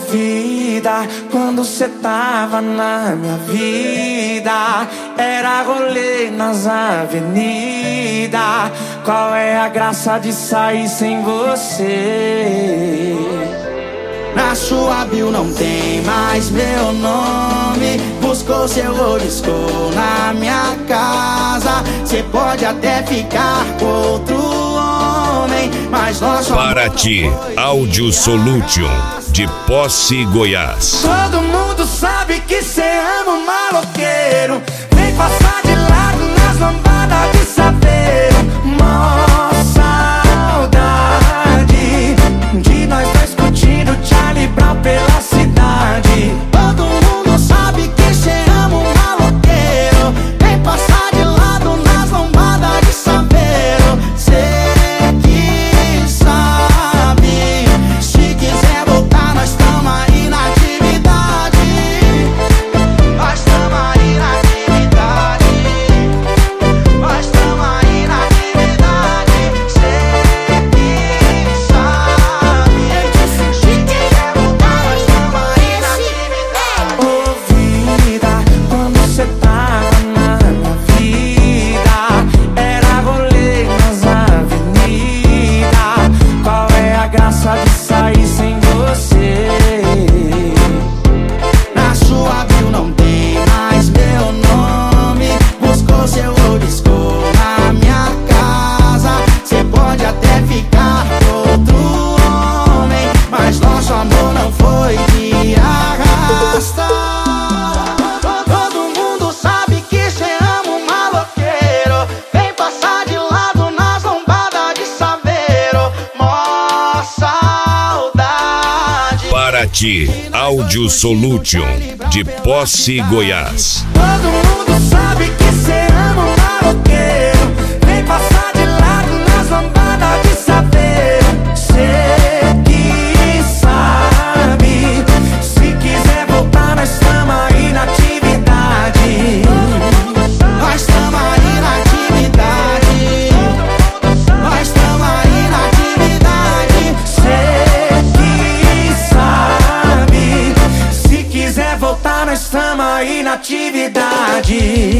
vida, quando cê tava na minha vida, era rolê nas avenidas. Qual é a graça de sair sem você? Na sua bio não tem mais meu nome. Buscou seu oliscou na minha casa. Cê pode até ficar com outro homem, mas nosso Paraty Audio Solution, de Posse, Goiás. Todo mundo sabe que cê ama um maloqueiro. Vem passar de lado nas lambadas de saveiro. Mó saudade de nós dois curtindo Charlie Brown pela cidade. Todo mundo sabe que cê ama um maloqueiro. Vem passar de lado nas lambadas de saveiro. Cê que sabe, se quiser voltar nós tamo aí na atividade. Nós tamo aí na atividade. Nós tamo aí na atividade. Cê que sabe, se quiser voltar nós tamo aí na atividade. Ô vida, quando cê tava na minha vida, era rolê nas avenidas. Qual é a graça de sair sem você? Na sua bio não tem mais meu nome. Buscou seu oliscou na minha casa. Cê pode até ficar com outro homem, mas nosso amor não foi de arrasta. Todo mundo sabe que cê ama um maloqueiro. Vem passar de lado nas lombadas de saveiro. Mó saudade. Paraty Audio Solution, de Posse, Goiás. Todo mundo sabe que cê ama um maloqueiro. Vem passar de lado nas lambadas de saveiro. Cê que sabe, se quiser voltar nós tamo aí na atividade. Nós tamo aí na atividade. Nós tamo aí na atividade. Cê que sabe, se quiser voltar nós tamo aí na atividade.